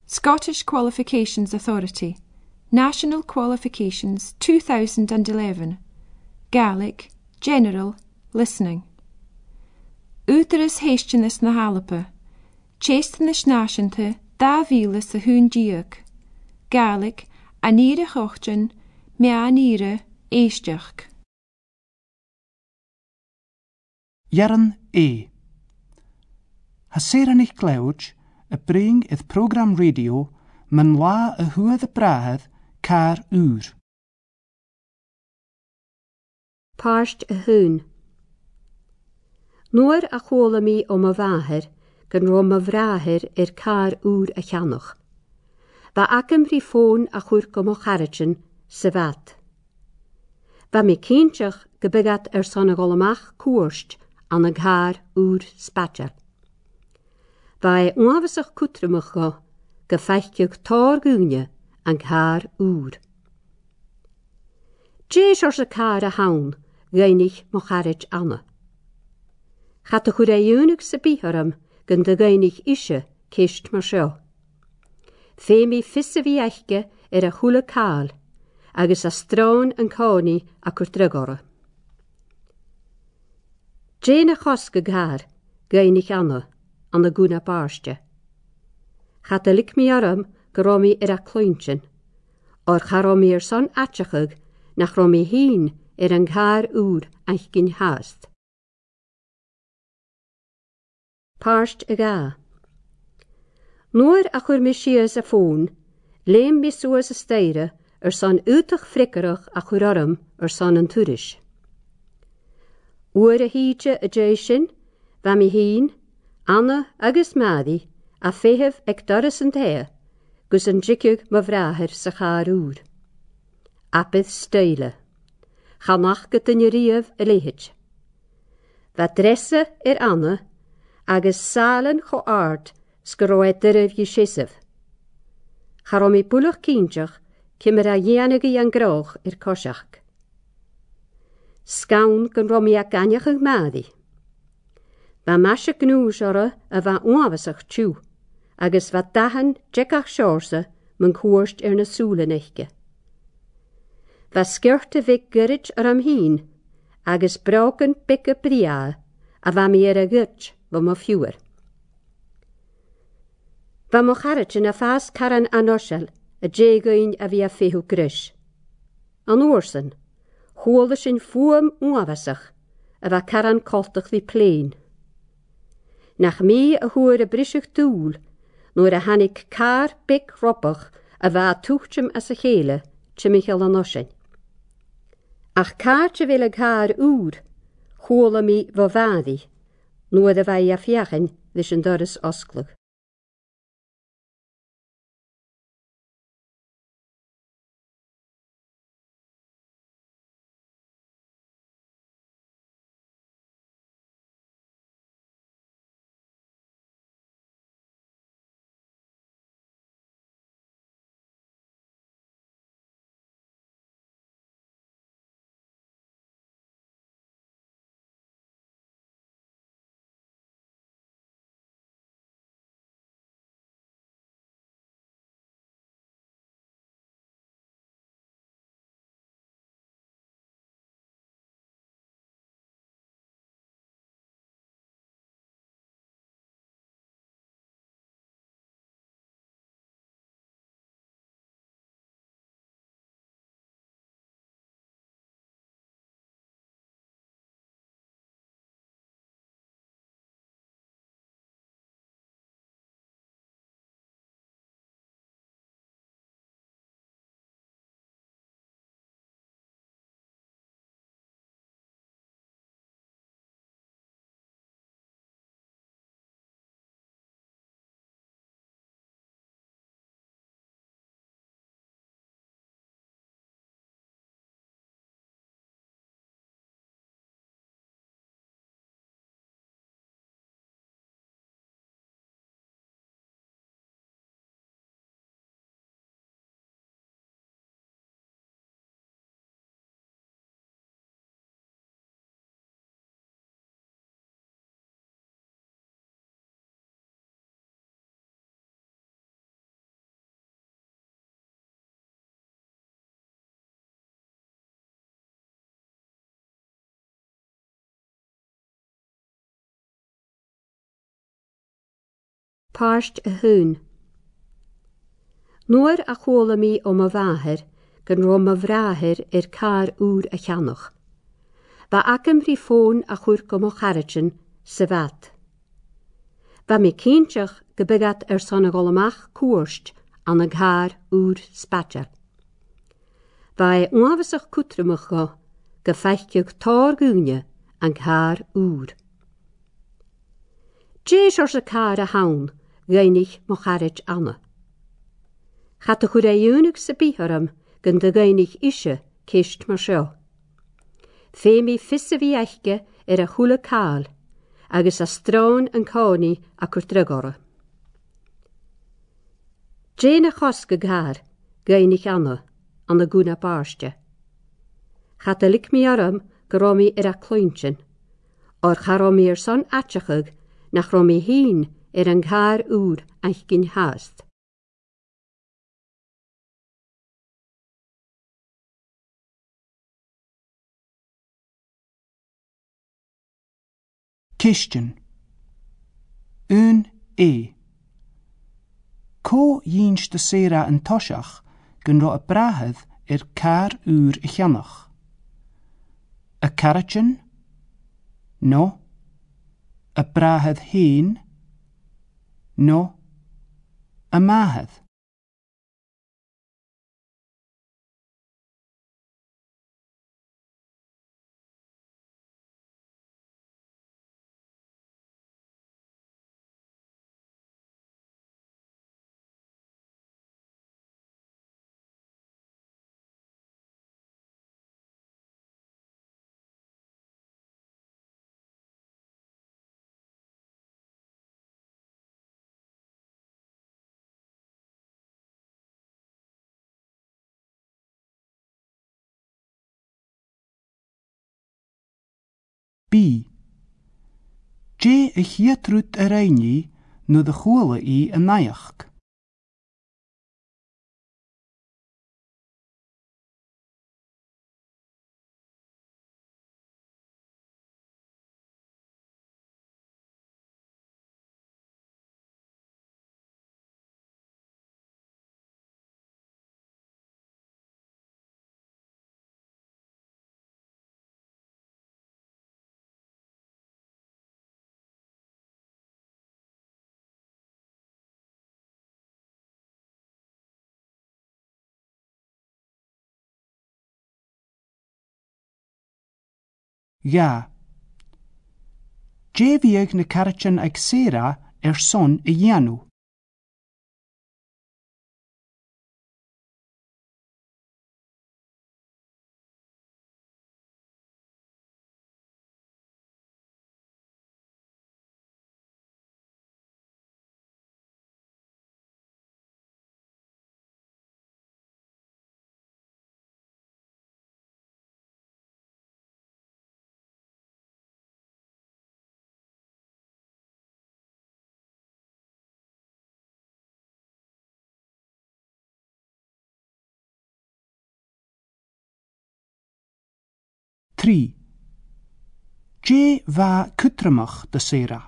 Scottish Qualifications Authority, National Qualifications 2011, Gaelic, General, Listening. Útaras héisteannas na Halapa, Chéstanas náisiúnta 2000 a hún díoch, Gaelic, aníre chochtan, meaníre éisteach. Jaran E. Haseranich Clouch, a bring het program radio, men la a hua de prahed, kar uur. Páist a hún. Nuair a chóla mí a bháthir, gan rom a bhráthir kar úr a cheannach. Ba acam rí fón a chuir go mo charitin sa bhat. Ba mi cínteach go begat sanna golamach cuairst an a kar úr spatja. Ba uavasach cutramach go feicteach tar gúne an kar úr. Dés sa kar a haun, gainig mo charit anna. Chat a chur éúnig sa bíharam gan de gainig ishe kist mar seo. Fémi fissa bhí eiche a chula cáil, agus a strán an cáni a chur dragora. Déna chosca gár, gainig anna, an a gúna báiste. Chat a lik mi aram go romi a clointin, or charomi son atchachug nach romi hín an gár úr eich gin haast. Páist a gá. Nuair a chur mi sias a fón, léim mi suas a steire son útach frickerach a chur aram son an turis. Uair a híte a djéisin, va mi hín, Anna agus Madi a féhef ag doras an thea, gus an jikiug ma vrahir sa chár úr. Apith steile. Chanach go dynne riamh a léhit. Va dresse Anna, agus salen cho ard sgoroed dyrif i sisef. Charom I bwlwch cínteach cymmer a dhéanagi an groch cosiach. Scawn gan romi a ganiach ag Madi. Va masha gnús ora a va uavasach tjú, agus va dahan jekach siorsa man cuarst na súla neiche. Va skirte vig gyrig am hín, agus broken bicke bria, a va mi a gyrch va mo fiúr. Va mo charit a fas caran anorsel, a jégain a vi a féhu gris. An oorsen, hóla sin fuam uavasach, a va caran koltach vi plein. Nach mi a huur a brisig doel, noor a hannig kar big roppach a va tuchtjem as a hele, tje Michael an osin. Ach kaartje wil a kar úr, hóla mi va vadi, noor a vai a fiachin, vis een doris osklug. páist a hún. Nuair a chóla mí a bháthair gan rom a bhráthir car úr a cheannach. Ba acam rí fón a chuir go mo charitin sa bhat. Ba mi cínteach go begat sanna golamach cuairst an a car úr spatja. Ba uafasach cutramach go feiceag tar gúne an car úr. Dés sa car a haun gainig mo charit anna. Chat a chur éúnach sa bíharam gan da gainig ise cist mar seo. Fémi fissa bhí eiche a chula cáil, agus a strán an cáni a chur dragora. Déna chosca gár gainig anna an a gúna báiste. Chat a lic mi aram go romi a clointin, or charomi son atchachag nach romi hín an gár úr eich gyn hást. Christian. Un e. Có jins de sera an toshach gan ro a brahad car úr I cheannach. A carachin? No. A brahad heen? No. A mahad? B. Dé a chiatrút a reinní no de chóla I a naiach. Ja. Dé bhíag na carachin ag séra son I dhéanú. Trí. Dé va cutramach de séra.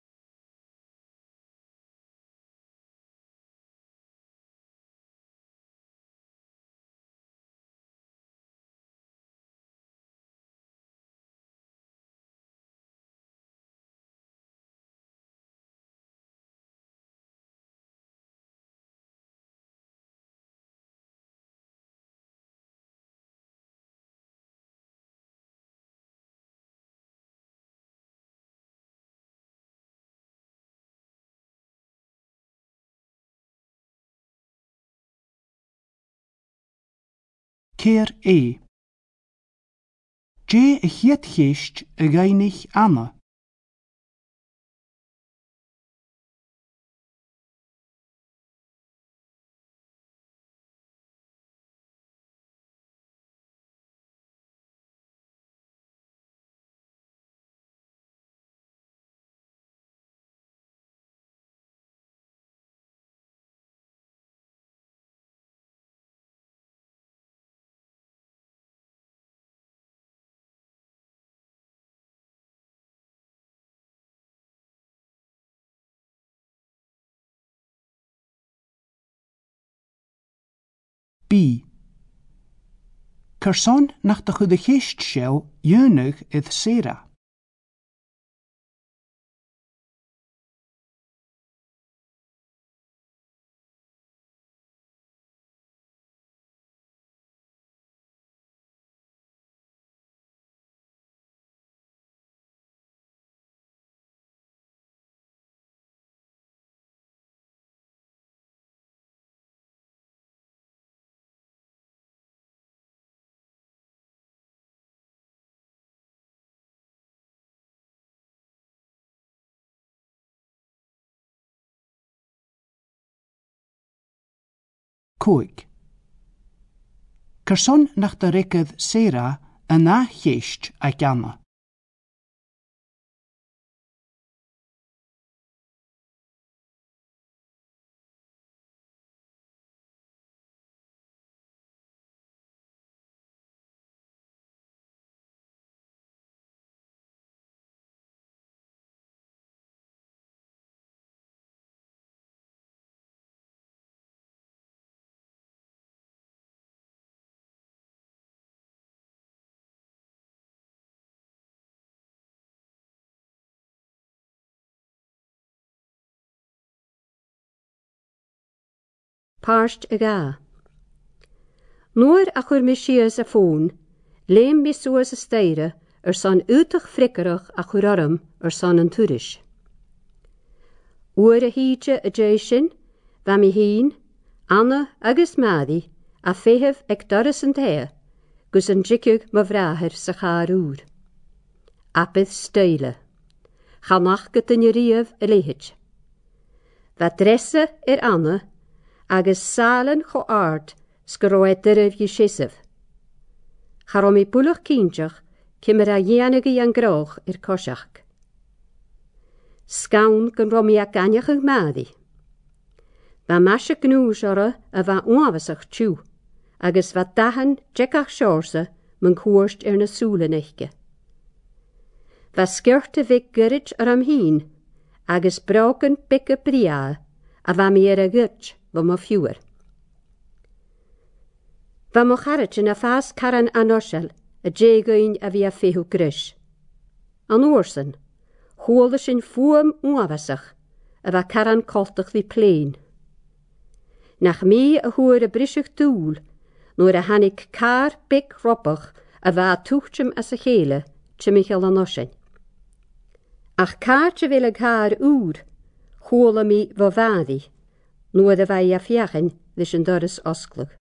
Céir é. Dé a chiad chéist a gainig anna. bí. Cyrson nach da chud a chéist seo dúnach iad Sarah. Cúig. Cyrson nach da ricad Sarah yna chéist a ganna. Páist a gá. Nuair a chuir mi sias a fón, léim mi suas a steire san útach frickerach a chuir orm san an turis. Uair a híte a dé sin, va mi hín, Anna agus Madi a féhef ag doras an thea, gus an jikiug ma vrahir sa chár úr. Apith steile. Chanach gyda yn riaf y leihid. Va dressa Anna, agus salen cho ard sgoroed dyrif i siesef. Charom I bwlwch cyntiach cymr a ianig I an groch i'r cosiach. Sgawn gan romi a ganiach yng Madi. Va masha gnŵs ora a va uafasach tiw, agus va dahan jekach siorsa mewn cwrst na sŵlen eichge. Va skirte vig gyrryd am hyn, agus broken bicke bria, a va mi a gyrch va mo fjuwer. Va mo charret yn a fas caran anorsel, a jegoin a vi a fehu grys. An oorsen, hwole sin fuam uafasach, a va caran koltach vi plein. Nach mi a hwyr a brisig dŵl, nôr a hannig car big robbach a va tuchtjem as a chele, tje Michael anorsel. Ach kaartje wil ik haar oer, hwole mi va vadi, nôr a vai a fiachen, vis een doris osklug.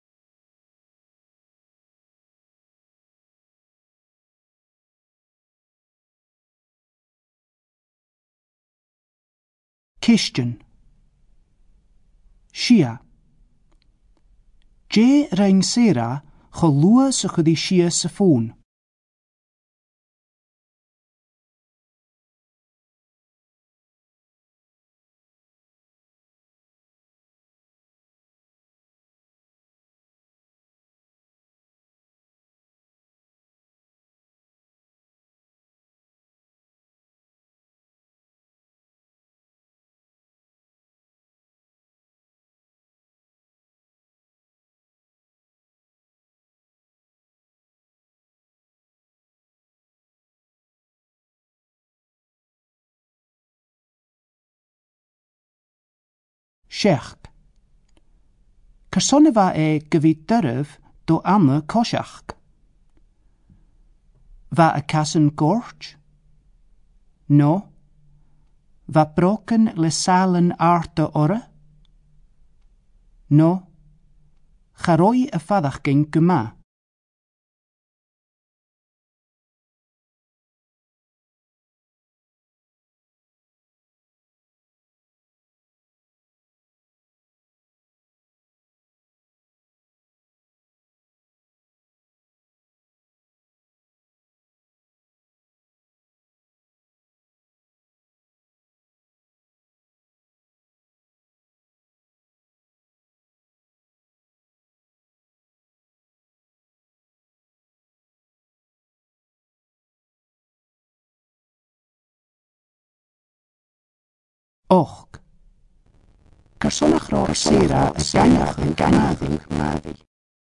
Christian. Shia. Je rein Sarah gelua se chudi Shia se foon. Sheach. Cyrson va gyfyd dyrf do Anna cosiach. Va a casan gorch? No. Va broken le salen arte ora? No. Charoi a fadach gen guma. Och. Cyrson ach ro'r Sarah y ganach yn ganaddig Madi.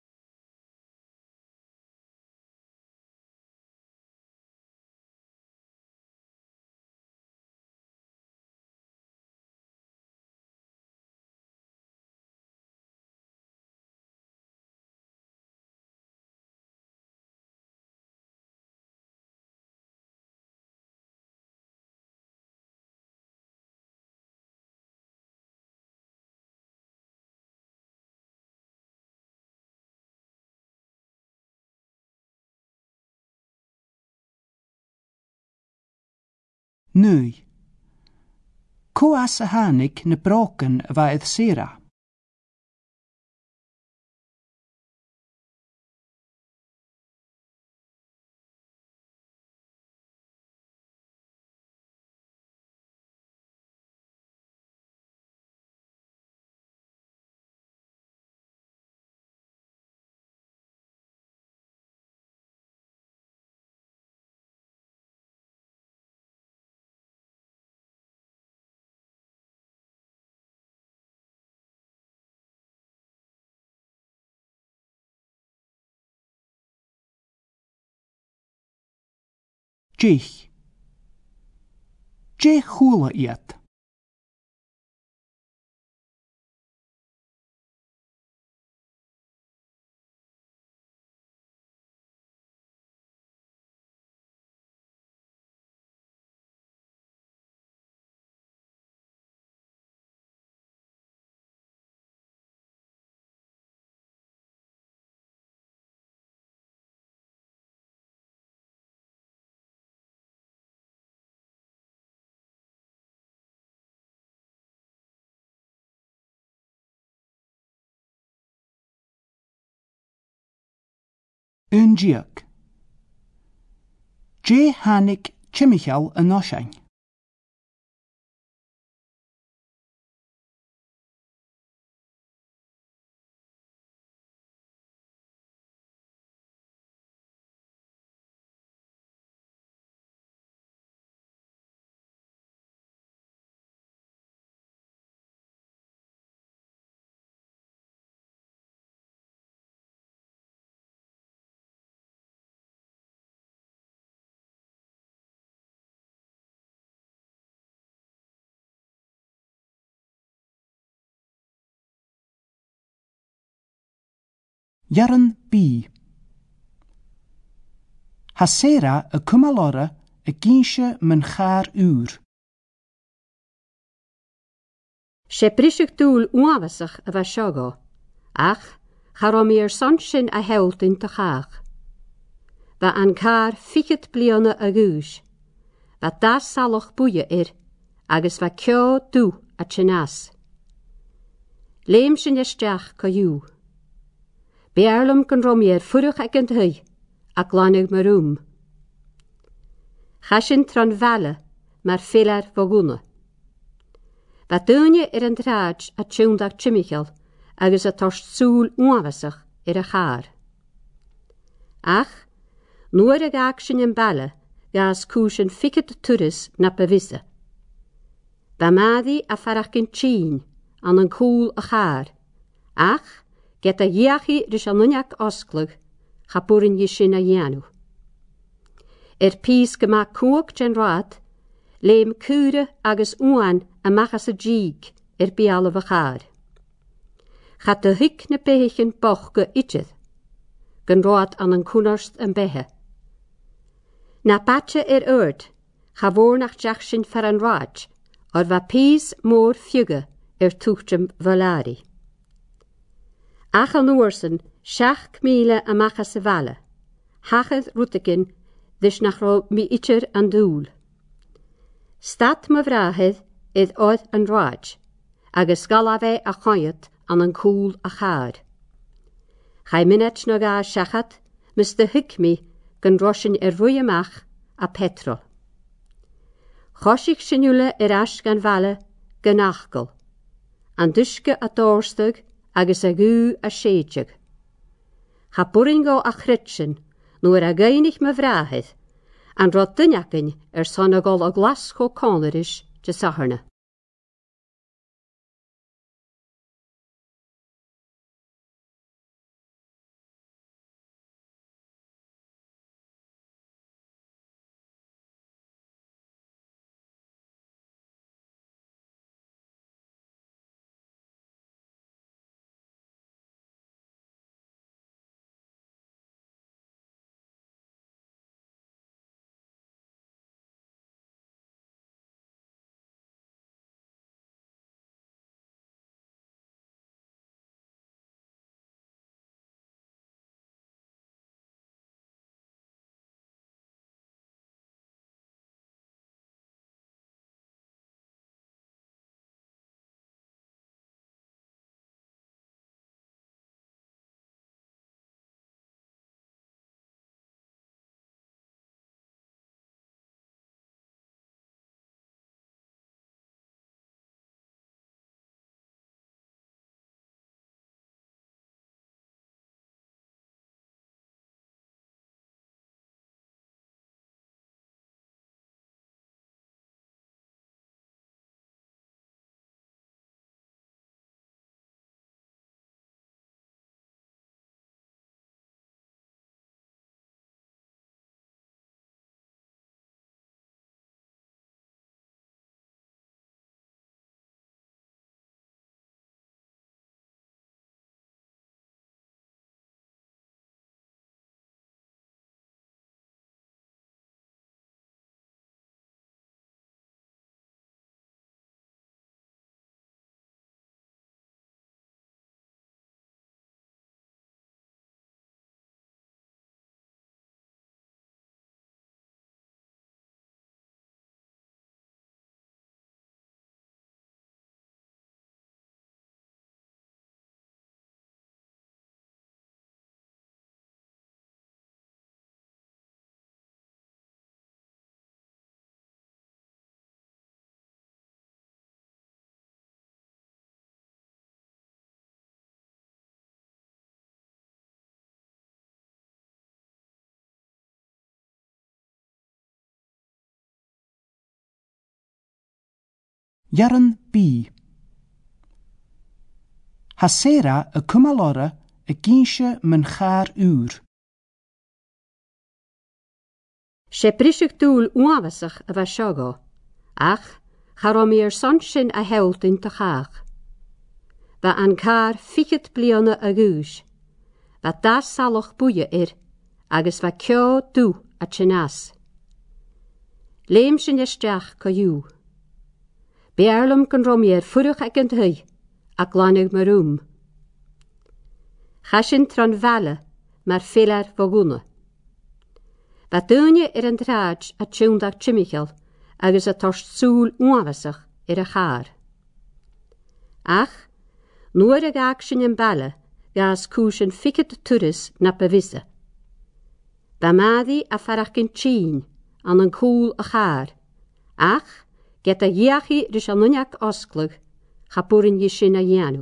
nu. Coas a hanig na broken va edd sera. Jich. Je hula iat. Unjiak. Je hanig chimichal a noshain. Jaran B. Hasera a cumalora a ginshe men char uur. Sé brisig dúil uavasach a bheith seogá, ach charomíar son sin a held in ta chaach. Ba an car fichit bliana a gúis, ba das saloch buie agus ba cio dú a chinas. Leim sin esteach co yú. Bearlam gan romiar furach ag an thui, a glánig marúm. Chasin tran vale, mar félar voguna. Ba dúine an tráid a tjúndag chimichal, agus a torst súl uavasach a char. Ach, nuair a gaag sin an balle, gas cúsin fichit turis na bevisse. Ba madi a farach in tjín, an an cúl a char. Ach, get a jiachi rys an nuniac osglug, chapurin yi sin a janu. Pís gema cwg gen raad, leim cúre agus uan a machas a jig biala va char. Chat a hic na behichin boch go itcheth, gan raad an cúnarst an behe. Na batche urt, chavor nach jach sin fer an raad, va pís mór fjuge tuchtjem valari. Ach an oorsen, 6 míle a machas a valle, hacheth rútekin, dus nach ro mi itcher an dúl. Stad me vrahedd oed an raad, agus galave a choyet an cúl a char. Chai minnet nog a shachat, mis de hikmi gan rosin ruiamach a petrol. Chosig sinule as gan valle gan achgol, an duske a doorstug agus a gu a séitjeg. Cha buringo a chritsin, nuair a gainig me vrahedd, an rod dynjakin sonnagol a glas cho conerish de saharne. Jaran bí. Hasera a cumalora a ginshe men char uur. sé brisig dúil uavasach a bheith seogá, ach charomíar son sin a held in ta chaach. Ba an car fichit bliana a gúis, ba das saloch buie agus ba cio dú a chinas. Leim sin isteach co yú. Bearlam gan romiar furach ag an thui, a glánig marúm. Chasin tron vale, mar félar vogúna. Ba dúine an dráid a tjúndag Timichael, agus a torst súl uavasach a chár. Ach, nuair a gaag sin an balle, gas cúsin fichit turis na bevisse. Ba madi a farach gin tjín, an an cúl a chár. Ach, get a jiachi rys an nuniac osglug, chapúrin yi sin a jianú.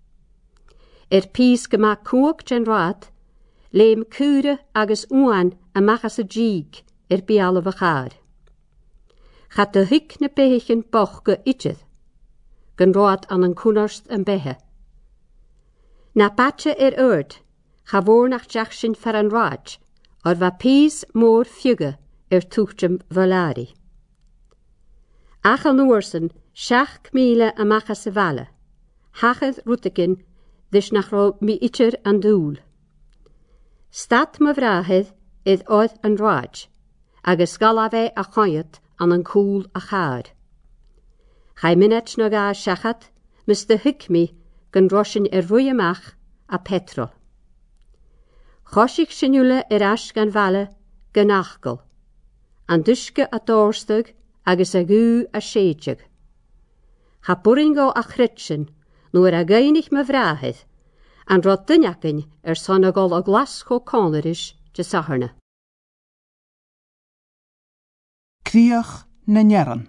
Pís gyma cwg gen rad, leim cúre agus uan a machas a díg bial a chár. Chat a hic na behichin boch go itchid, gan rad an cúnarst an behe. Na batche ord, chavór nach deach sin fer an ráid, va pís mór fiuge túchtjum valari. Ach an oorsen 6 míle a machas a valle, hachad rútegin dis nach ro mi itcher an dúl. Stad ma vrahid oed an ráid, agus galave a choyet an cúl a chár. Chai minnet na ga seachat, mis de hikmi gan rosin ruiamach a petrol. Chosig sinule as gan valle gan achgol, an duske a dórstug agus a gú a séidjug. Cha buringo a chritsin, nuair a gainig me vrahid, an rod dynjacin sonnagol a glas cho conerish de saharna. Criach na njaran.